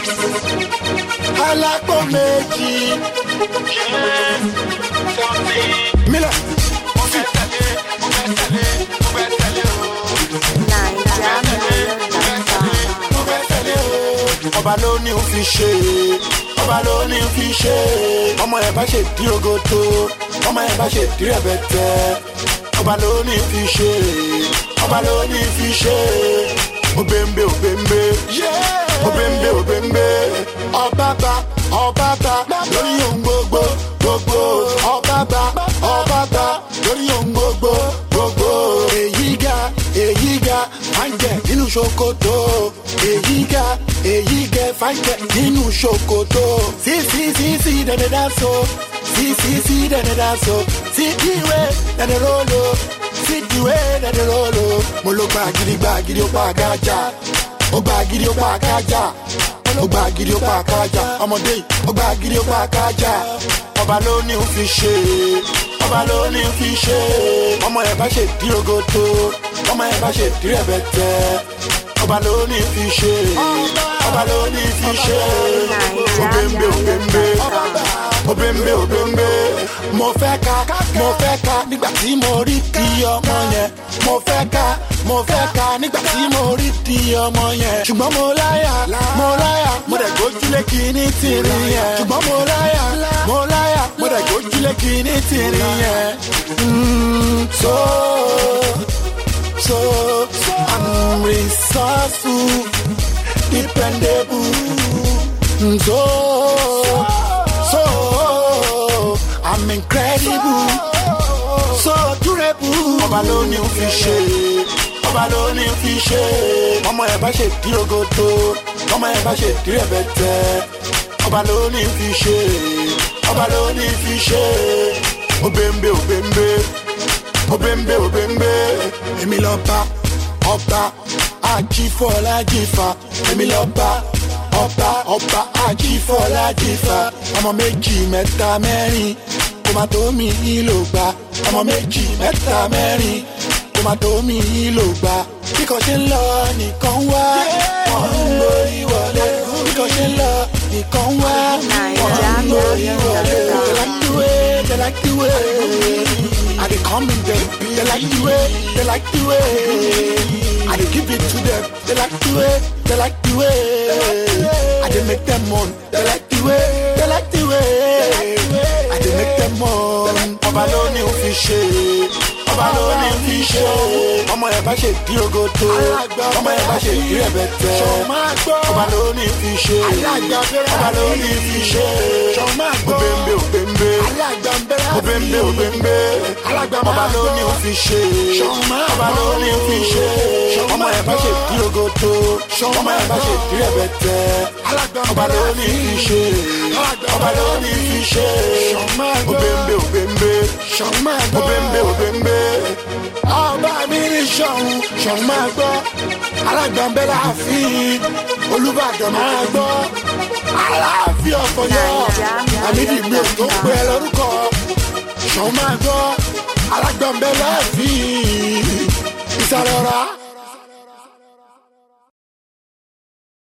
Alápò méjì. Mila. Ọba ló ní fi ṣe, ọba ló ní fi ṣe. Ọmọ ẹ̀ bá ṣe dí ogoto, ọmọ ẹ̀ bá ṣe dí rẹ̀bẹ̀tẹ̀. Ọba ló ní fi ṣe, ọba ló ní fi ṣe. Obembe, obembe, obembe, obembe. Ọbaba, ọbaba, lórí ohun gbogbo, gbogbo. Ọbaba, ọbaba, lórí ohun gbogbo, gbogbo. Èyí ga, fáńjẹ nínú ṣòkòtò. Èyí ga, fáńjẹ nínú ṣòkòtò. Sí, dẹ̀dẹ̀ dáso. Sí, dẹ̀dẹ̀ dáso. Sí, ìwé, dẹ̀dẹ̀ rolo. Sí, ìwé, dẹ̀dẹ̀ rolo. Mo ló gbàgìrì ó pa àgájà. Ó gbàgìrì ó pa àgájà. Ó gbàgìrì ó pa àgájà. Ọmọdé yìí, ó gbàgìrì ó pa àgájà. Ọba ló ní fi ṣe, ọba ló ní fi ṣe. Ọmọ ẹ̀ bá ṣe dí ogoto, ọmọ ẹ̀ bá ṣe dí rẹ̀bẹ̀tẹ̀. Ọba ló ní fi ṣe, ọba ló ní fi ṣe. Obembe, obembe, obembe, obembe. Mo fẹ́ ka nígbà tí mo rí di ọmọ yẹn. Mo fẹ́ ka nígbà tí mo rí di ọmọ yẹn. Ṣùgbọ́n mo láyà, mo dẹ̀ gbójúlé kíní tìrì yẹn. Ṣùgbọ́n mo láyà, mo dẹ̀ gbójúlé kíní tìrì yẹn. So I'm resourceful, dependable. So I'm incredible, so durable. Ọba ló ní fi ṣe, ọba ló ní fi ṣe. Ọmọ ẹ̀ bá ṣe dí ogoto, ọmọ ẹ̀ bá ṣe dí rẹ̀bẹ̀tẹ̀. Ọba ló ní fi ṣe, ọba ló ní fi ṣe. Obembe, obembe, obembe, obembe. Èmi lọ bá ọba Ajífọ́lájífà. Èmi lọ bá ọba Ajífọ́lájífà. Ọmọ méjì mẹ́ta mẹ́rin kò má tó mi ìlò gbà. Ọmọ méjì mẹ́ta mẹ́rin kò má tó mi ìlò gbà. Bí kò ṣe ń lọ nìkan wá, wọ́n ń lórí wọlé. Bí kò ṣe ń lọ nìkan wá, wọ́n ń lórí wọlé. They like the way I dey come in them. They like the way I dey give it to them. They like the way I dey make them moan. They like the way I dey make them moan. Ọba ló ní fi ṣe, ọba ló ní fi ṣe. Ọmọ ẹ̀ bá ṣe dí ogoto, ọmọ ẹ̀ bá ṣe dí rẹ̀bẹ̀tẹ̀. Ọba ló ní fi ṣe, ọba ló ní fi ṣe. Obembe, obembe, obembe, obembe. Ọba ló ní fi ṣe, ọba ló ní fi ṣe. Ọmọ ẹ̀ bá ṣe dí ogoto, ọmọ ẹ̀ bá ṣe dí rẹ̀bẹ̀tẹ̀. Ọba ló ní fi ṣe, ọba ló ní fi ṣe. Obembe, obembe, obembe, obembe. Ọba mi ní ṣọ̀ún máa gbọ́. Alágbàmbẹ́ láàfin, Olúbàdàn máa gbọ́. Aláàfin ọ̀fọ̀ yọ, àmìdí mi ò tó pẹ́ lórúkọ. Ṣọ̀ún máa gbọ́. Alágbàmbẹ́ láàfin, ìsàlẹ̀ ọ̀rá.